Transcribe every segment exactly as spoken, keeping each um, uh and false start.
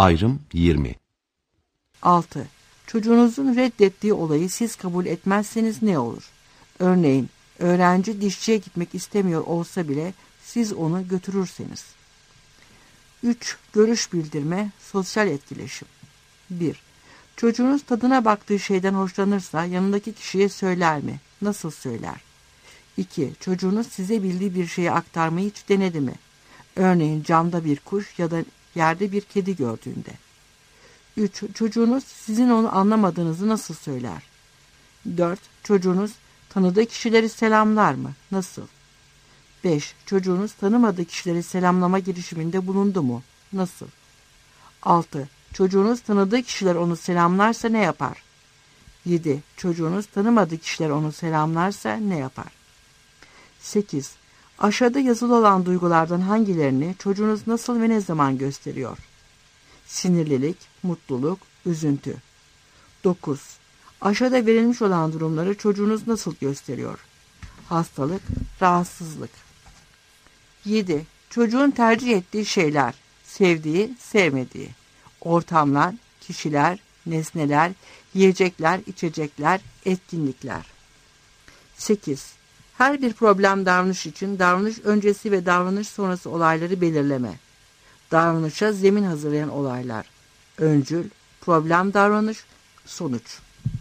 Ayrım yirmi. altı. Çocuğunuzun reddettiği olayı siz kabul etmezseniz ne olur? Örneğin, öğrenci dişçiye gitmek istemiyor olsa bile siz onu götürürseniz. üç. Görüş bildirme, sosyal etkileşim. bir. Çocuğunuz tadına baktığı şeyden hoşlanırsa yanındaki kişiye söyler mi? Nasıl söyler? iki. Çocuğunuz size bildiği bir şeyi aktarmayı hiç denedi mi? Örneğin camda bir kuş ya da yerde bir kedi gördüğünde. üç. Çocuğunuz sizin onu anlamadığınızı nasıl söyler? dört. Çocuğunuz tanıdığı kişileri selamlar mı? Nasıl? beş. Çocuğunuz tanımadığı kişileri selamlama girişiminde bulundu mu? Nasıl? altı. Çocuğunuz tanıdığı kişiler onu selamlarsa ne yapar? yedi. Çocuğunuz tanımadığı kişiler onu selamlarsa ne yapar? sekiz. Aşağıda yazılı olan duygulardan hangilerini çocuğunuz nasıl ve ne zaman gösteriyor? Sinirlilik, mutluluk, üzüntü. dokuz. Aşağıda verilmiş olan durumları çocuğunuz nasıl gösteriyor? Hastalık, rahatsızlık. yedi. Çocuğun tercih ettiği şeyler, sevdiği, sevmediği. Ortamlar, kişiler, nesneler, yiyecekler, içecekler, etkinlikler. sekiz. Her bir problem davranış için davranış öncesi ve davranış sonrası olayları belirleme. Davranışa zemin hazırlayan olaylar. Öncül, problem davranış, sonuç.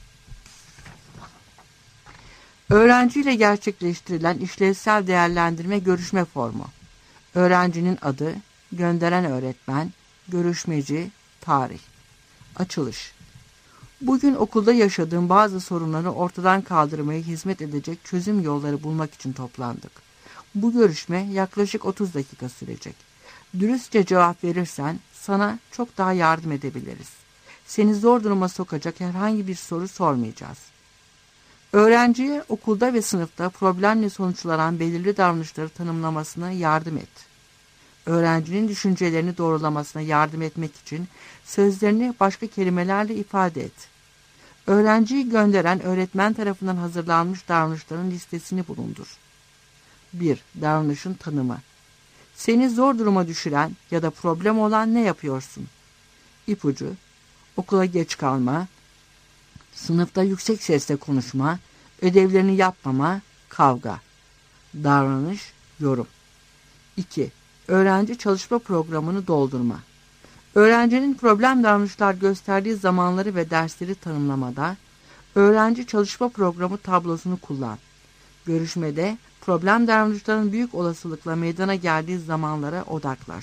Öğrenciyle gerçekleştirilen işlevsel değerlendirme görüşme formu. Öğrencinin adı, gönderen öğretmen, görüşmeci, tarih. Açılış. Bugün okulda yaşadığım bazı sorunları ortadan kaldırmaya hizmet edecek çözüm yolları bulmak için toplandık. Bu görüşme yaklaşık otuz dakika sürecek. Dürüstçe cevap verirsen sana çok daha yardım edebiliriz. Seni zor duruma sokacak herhangi bir soru sormayacağız. Öğrenciye okulda ve sınıfta problemle sonuçlanan belirli davranışları tanımlamasına yardım et. Öğrencinin düşüncelerini doğrulamasına yardım etmek için sözlerini başka kelimelerle ifade et. Öğrenciyi gönderen öğretmen tarafından hazırlanmış davranışların listesini bulundur. bir. Davranışın tanımı. Seni zor duruma düşüren ya da problem olan ne yapıyorsun? İpucu, okula geç kalma, sınıfta yüksek sesle konuşma, ödevlerini yapmama, kavga. Davranış, yorum. iki. Öğrenci çalışma programını doldurma. Öğrencinin problem davranışlar gösterdiği zamanları ve dersleri tanımlamada, öğrenci çalışma programı tablosunu kullan. Görüşmede problem davranışların büyük olasılıkla meydana geldiği zamanlara odaklaş.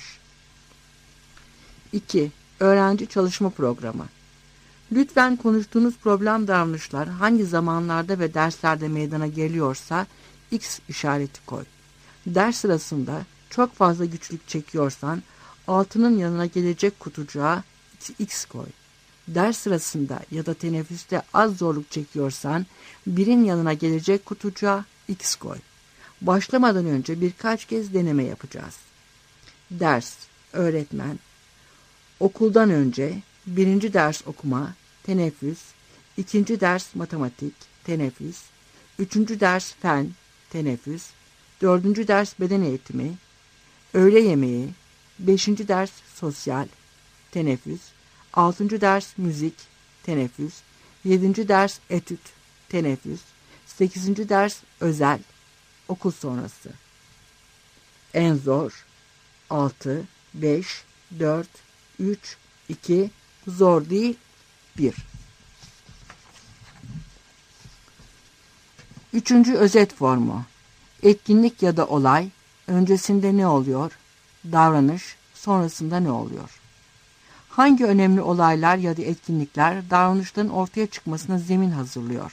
iki. Öğrenci çalışma programı. Lütfen konuştuğunuz problem davranışlar hangi zamanlarda ve derslerde meydana geliyorsa X işareti koy. Ders sırasında çok fazla güçlük çekiyorsan altının yanına gelecek kutucuğa X koy. Ders sırasında ya da teneffüste az zorluk çekiyorsan birin yanına gelecek kutucuğa X koy. Başlamadan önce birkaç kez deneme yapacağız. Ders, öğretmen, okuldan önce birinci ders okuma, teneffüs, ikinci ders matematik, teneffüs, üçüncü ders fen, teneffüs, dördüncü ders beden eğitimi, öğle yemeği, beşinci ders sosyal, teneffüs, altıncı ders müzik, teneffüs, yedinci ders etüt, teneffüs, sekizinci ders özel, okul sonrası. En zor, altı, beş, dört, üç, iki, zor değil, bir. Üçüncü özet formu. Etkinlik ya da olay, öncesinde ne oluyor? Davranış, sonrasında ne oluyor? Hangi önemli olaylar ya da etkinlikler davranışların ortaya çıkmasına zemin hazırlıyor?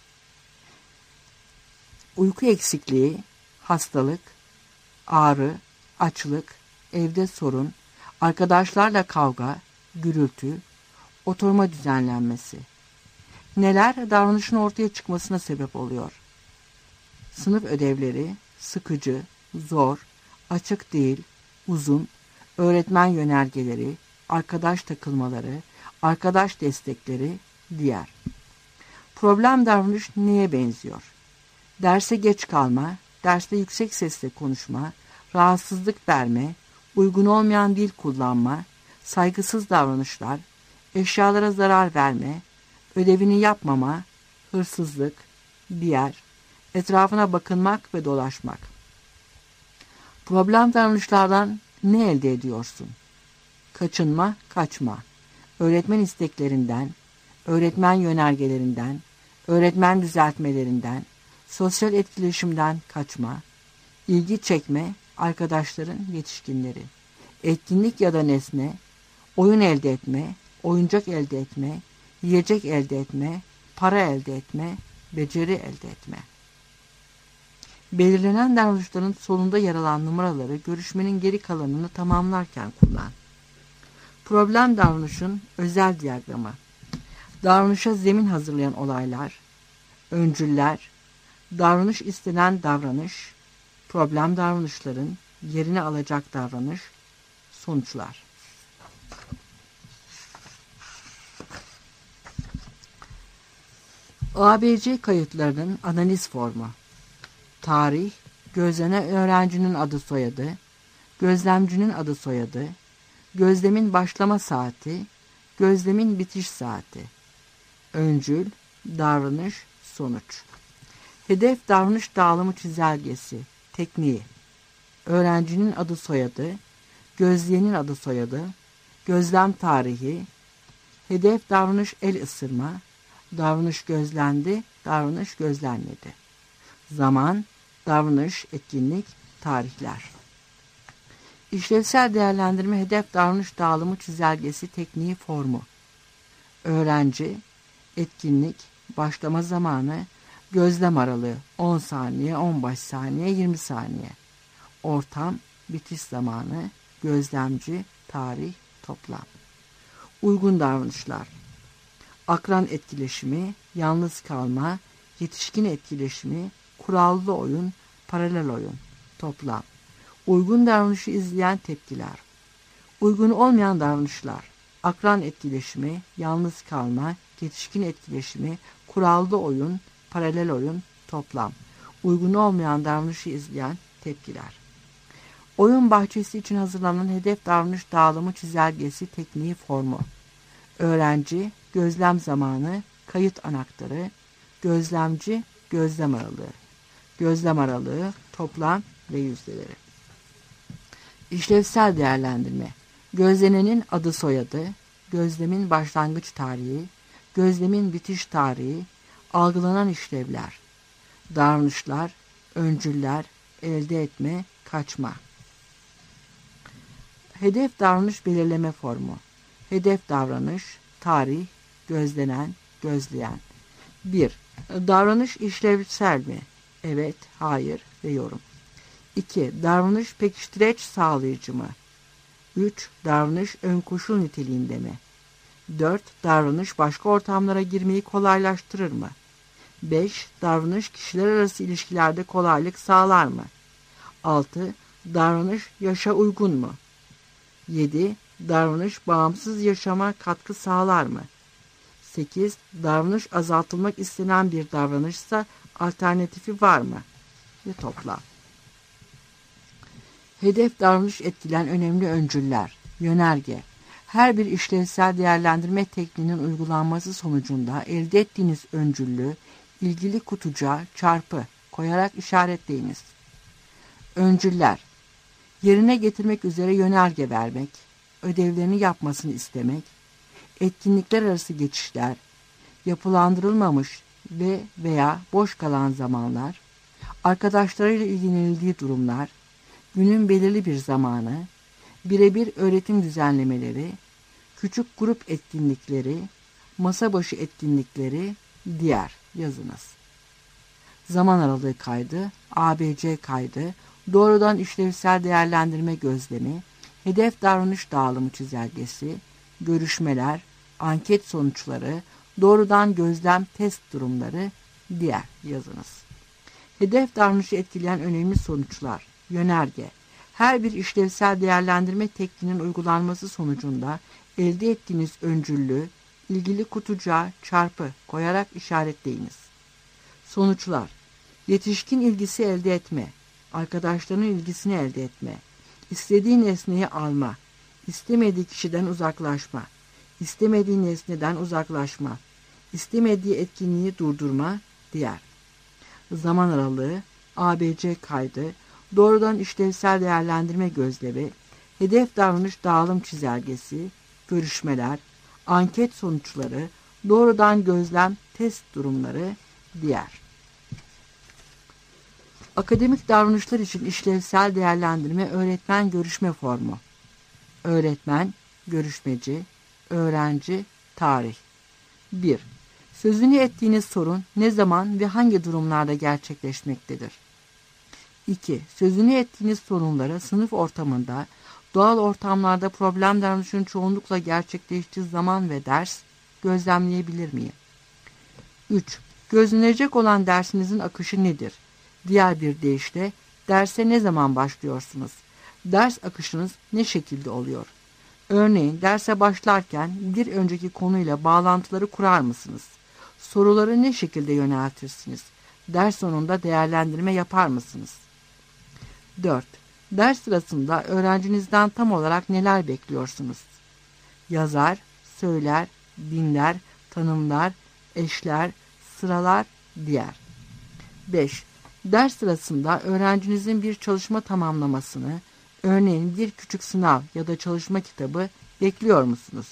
Uyku eksikliği, hastalık, ağrı, açlık, evde sorun, arkadaşlarla kavga, gürültü, oturma düzenlenmesi. Neler davranışın ortaya çıkmasına sebep oluyor? Sınıf ödevleri, sıkıcı, zor, açık değil, uzun, öğretmen yönergeleri, arkadaş takılmaları, arkadaş destekleri, diğer. Problem davranış neye benziyor? Derse geç kalma, derste yüksek sesle konuşma, rahatsızlık verme, uygun olmayan dil kullanma, saygısız davranışlar, eşyalara zarar verme, ödevini yapmama, hırsızlık, diğer, etrafına bakınmak ve dolaşmak. Problem davranışlardan ne elde ediyorsun? Kaçınma, kaçma, öğretmen isteklerinden, öğretmen yönergelerinden, öğretmen düzeltmelerinden, sosyal etkileşimden kaçma, ilgi çekme, arkadaşların yetişkinleri, etkinlik ya da nesne, oyun elde etme, oyuncak elde etme, yiyecek elde etme, para elde etme, beceri elde etme. Belirlenen davranışların sonunda yer alan numaraları görüşmenin geri kalanını tamamlarken kullan. Problem davranışın özel diyagramı. Davranışa zemin hazırlayan olaylar, öncüller, davranış istenen davranış, problem davranışların yerini alacak davranış, sonuçlar. A B C kayıtlarının analiz formu. Tarih, gözlenen öğrencinin adı soyadı, gözlemcinin adı soyadı, gözlemin başlama saati, gözlemin bitiş saati. Öncül, davranış, sonuç. Hedef davranış dağılımı çizelgesi, tekniği. Öğrencinin adı soyadı, gözleyenin adı soyadı, gözlem tarihi, hedef davranış el ısırma, davranış gözlendi, davranış gözlenmedi. Zaman, davranış, etkinlik, tarihler. İşlevsel değerlendirme hedef davranış dağılımı çizelgesi tekniği formu. Öğrenci, etkinlik, başlama zamanı, gözlem aralığı on saniye, on beş saniye, yirmi saniye. Ortam, bitiş zamanı, gözlemci, tarih, toplam. Uygun davranışlar. Akran etkileşimi, yalnız kalma, yetişkin etkileşimi, kurallı oyun, paralel oyun, toplam. Uygun davranışı izleyen tepkiler. Uygun olmayan davranışlar. Akran etkileşimi, yalnız kalma, yetişkin etkileşimi, kurallı oyun, paralel oyun, toplam. Uygun olmayan davranışı izleyen tepkiler. Oyun bahçesi için hazırlanan hedef davranış dağılımı çizelgesi tekniği formu. Öğrenci, gözlem zamanı, kayıt anahtarı, gözlemci, gözlem aralığı. Gözlem aralığı, toplam ve yüzdeleri. İşlevsel değerlendirme. Gözlenenin adı soyadı, gözlemin başlangıç tarihi, gözlemin bitiş tarihi, algılanan işlevler, davranışlar, öncüller, elde etme, kaçma. Hedef davranış belirleme formu. Hedef davranış, tarih, gözlenen, gözleyen. bir. Davranış işlevsel mi? Evet, hayır ve yorum. iki. Davranış pekiştireç sağlayıcı mı? üç. Davranış ön koşul niteliğinde mi? dört. Davranış başka ortamlara girmeyi kolaylaştırır mı? beş. Davranış kişiler arası ilişkilerde kolaylık sağlar mı? altı. Davranış yaşa uygun mu? yedi. Davranış bağımsız yaşama katkı sağlar mı? sekiz. Davranış azaltılmak istenen bir davranışsa alternatifi var mı? Ve topla. Hedef davranış etkilen önemli öncüller. Yönerge. Her bir işlevsel değerlendirme tekniğinin uygulanması sonucunda elde ettiğiniz öncüllü ilgili kutucuğa çarpı koyarak işaretleyiniz. Öncüller. Yerine getirmek üzere yönerge vermek, ödevlerini yapmasını istemek, etkinlikler arası geçişler, yapılandırılmamış ve veya boş kalan zamanlar, arkadaşlarıyla ilgilenildiği durumlar, günün belirli bir zamanı, birebir öğretim düzenlemeleri, küçük grup etkinlikleri, masa başı etkinlikleri, diğer yazınız. Zaman aralığı kaydı, A B C kaydı, doğrudan işlevsel değerlendirme gözlemi, hedef davranış dağılımı çizelgesi, görüşmeler, anket sonuçları, doğrudan gözlem test durumları, diğer yazınız. Hedef davranışı etkileyen önemli sonuçlar, yönerge. Her bir işlevsel değerlendirme tekniğinin uygulanması sonucunda elde ettiğiniz öncüllü, ilgili kutucuğa çarpı koyarak işaretleyiniz. Sonuçlar, yetişkin ilgisi elde etme, arkadaşlarının ilgisini elde etme, istediği nesneyi alma, istemediği kişiden uzaklaşma, istemediği nesneden uzaklaşma, istemediği etkinliği durdurma, diğer. Zaman aralığı, A B C kaydı, doğrudan işlevsel değerlendirme gözlevi, hedef davranış dağılım çizelgesi, görüşmeler, anket sonuçları, doğrudan gözlem test durumları, diğer. Akademik davranışlar için işlevsel değerlendirme öğretmen görüşme formu. Öğretmen, görüşmeci, öğrenci, tarih. bir. Sözünü ettiğiniz sorun ne zaman ve hangi durumlarda gerçekleşmektedir? iki. Sözünü ettiğiniz sorunları sınıf ortamında, doğal ortamlarda problem davranışının çoğunlukla gerçekleştiği zaman ve ders gözlemleyebilir miyim? üç. Gözlenecek olan dersinizin akışı nedir? Diğer bir deyişle, derse ne zaman başlıyorsunuz? Ders akışınız ne şekilde oluyor? Örneğin derse başlarken bir önceki konuyla bağlantıları kurar mısınız? Soruları ne şekilde yöneltirsiniz? Ders sonunda değerlendirme yapar mısınız? dört. Ders sırasında öğrencinizden tam olarak neler bekliyorsunuz? Yazar, söyler, dinler, tanımlar, eşler, sıralar, diğer. beş. Ders sırasında öğrencinizin bir çalışma tamamlamasını, örneğin bir küçük sınav ya da çalışma kitabı bekliyor musunuz?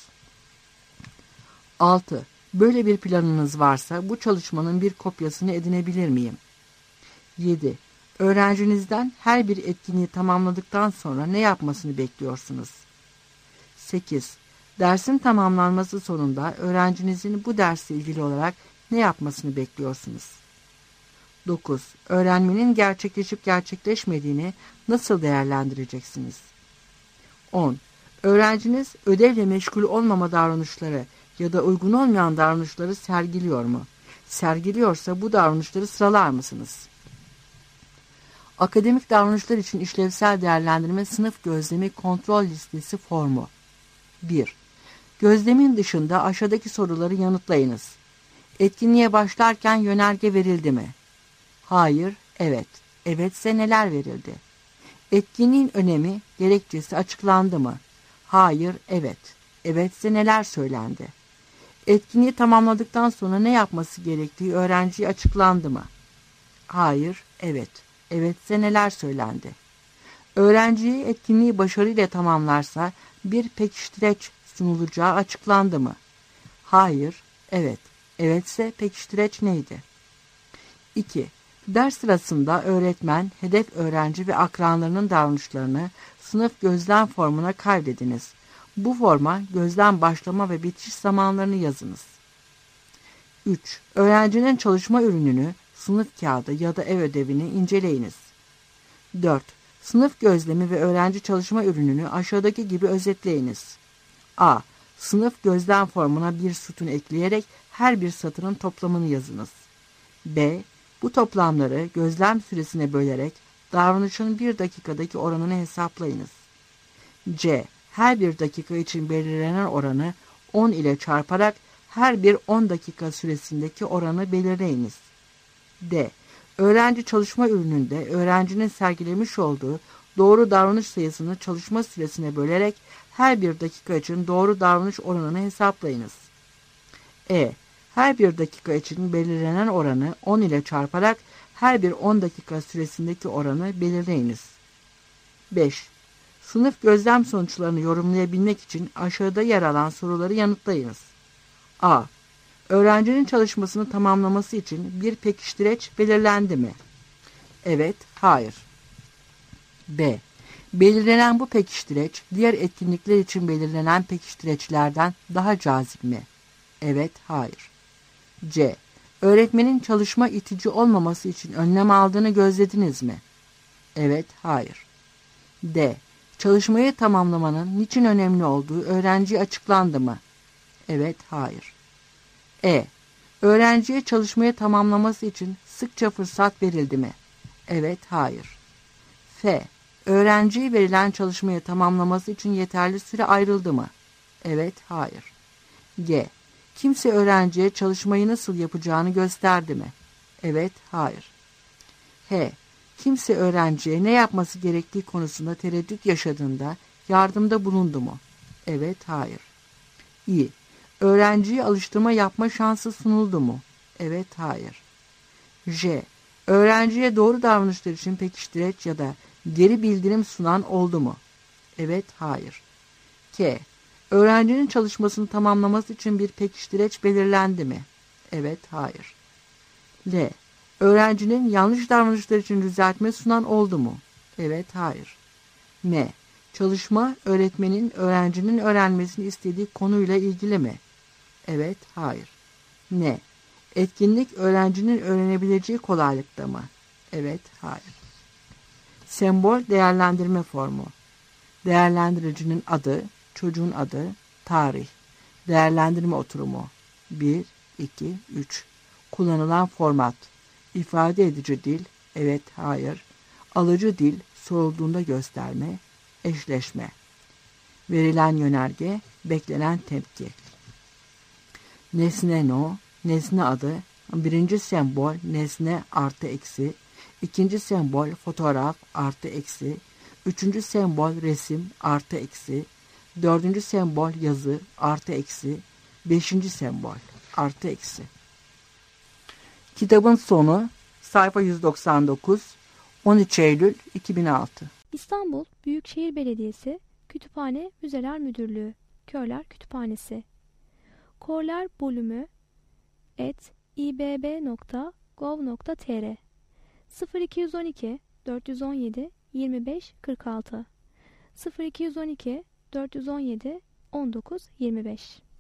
altı. Böyle bir planınız varsa bu çalışmanın bir kopyasını edinebilir miyim? yedi. Öğrencinizden her bir etkinliği tamamladıktan sonra ne yapmasını bekliyorsunuz? sekiz. Dersin tamamlanması sonunda öğrencinizin bu dersle ilgili olarak ne yapmasını bekliyorsunuz? dokuz. Öğrenmenin gerçekleşip gerçekleşmediğini nasıl değerlendireceksiniz? on. Öğrenciniz ödevle meşgul olmama davranışları ya da uygun olmayan davranışları sergiliyor mu? Sergiliyorsa bu davranışları sıralar mısınız? Akademik davranışlar için işlevsel değerlendirme sınıf gözlemi kontrol listesi formu. bir. Gözlemin dışında aşağıdaki soruları yanıtlayınız. Etkinliğe başlarken yönerge verildi mi? Hayır, evet. Evetse neler verildi? Etkinliğin önemi, gerekçesi açıklandı mı? Hayır, evet. Evetse neler söylendi? Etkinliği tamamladıktan sonra ne yapması gerektiği öğrenciye açıklandı mı? Hayır, evet. Evetse neler söylendi? Öğrenciye etkinliği başarıyla tamamlarsa bir pekiştireç sunulacağı açıklandı mı? Hayır, evet. Evetse pekiştireç neydi? iki. Ders sırasında öğretmen, hedef öğrenci ve akranlarının davranışlarını sınıf gözlem formuna kaydediniz. Bu forma gözlem başlama ve bitiş zamanlarını yazınız. üç. Öğrencinin çalışma ürününü, sınıf kağıdı ya da ev ödevini inceleyiniz. dört. Sınıf gözlemi ve öğrenci çalışma ürününü aşağıdaki gibi özetleyiniz. A. Sınıf gözlem formuna bir sütun ekleyerek her bir satırın toplamını yazınız. B. Bu toplamları gözlem süresine bölerek davranışın bir dakikadaki oranını hesaplayınız. C. Her bir dakika için belirlenen oranı on ile çarparak her bir on dakika süresindeki oranı belirleyiniz. D. Öğrenci çalışma ürününde öğrencinin sergilemiş olduğu doğru davranış sayısını çalışma süresine bölerek her bir dakika için doğru davranış oranını hesaplayınız. E. Her bir dakika için belirlenen oranı on ile çarparak her bir on dakika süresindeki oranı belirleyiniz. beş. Sınıf gözlem sonuçlarını yorumlayabilmek için aşağıda yer alan soruları yanıtlayınız. A. Öğrencinin çalışmasını tamamlaması için bir pekiştireç belirlendi mi? Evet, hayır. B. Belirlenen bu pekiştireç diğer etkinlikler için belirlenen pekiştireçlerden daha cazip mi? Evet, hayır. C. Öğretmenin çalışma itici olmaması için önlem aldığını gözlediniz mi? Evet, hayır. D. Çalışmayı tamamlamanın niçin önemli olduğu öğrenciye açıklandı mı? Evet, hayır. E. Öğrenciye çalışmayı tamamlaması için sıkça fırsat verildi mi? Evet, hayır. F. Öğrenciye verilen çalışmayı tamamlaması için yeterli süre ayrıldı mı? Evet, hayır. G. Kimse öğrenciye çalışmayı nasıl yapacağını gösterdi mi? Evet, hayır. H. Kimse öğrenciye ne yapması gerektiği konusunda tereddüt yaşadığında Yardımda bulundu mu? Evet, hayır. İ. Öğrenciye alıştırma yapma şansı sunuldu mu? Evet, hayır. J. Öğrenciye doğru davranışlar için pekiştireç ya da geri bildirim sunan oldu mu? Evet, hayır. K. Öğrencinin çalışmasını tamamlaması için bir pekiştireç belirlendi mi? Evet, hayır. L. Öğrencinin yanlış davranışlar için düzeltme sunan oldu mu? Evet, hayır. M. Çalışma öğretmenin öğrencinin öğrenmesini istediği konuyla ilgili mi? Evet, hayır. N. Etkinlik öğrencinin öğrenebileceği kolaylıkta mı? Evet, hayır. Sembol değerlendirme formu. Değerlendiricinin adı, çocuğun adı, tarih. Değerlendirme oturumu. bir, iki, üç. Kullanılan format. İfade edici dil, evet, hayır. Alıcı dil, sorulduğunda gösterme, eşleşme. Verilen yönerge, beklenen tepki. Nesne no, nesne adı, birinci sembol nesne artı eksi, ikinci sembol fotoğraf artı eksi, üçüncü sembol resim artı eksi, dördüncü sembol yazı artı eksi, beşinci sembol artı eksi. Kitabın sonu sayfa yüz doksan dokuz, on üç Eylül iki bin altı. İstanbul Büyükşehir Belediyesi Kütüphane Müzeler Müdürlüğü Körler Kütüphanesi Korler bölümü et ibb nokta gov nokta tr sıfır iki on iki dört on yedi yirmi beş kırk altı sıfır iki on iki dört on yedi on dokuz yirmi beş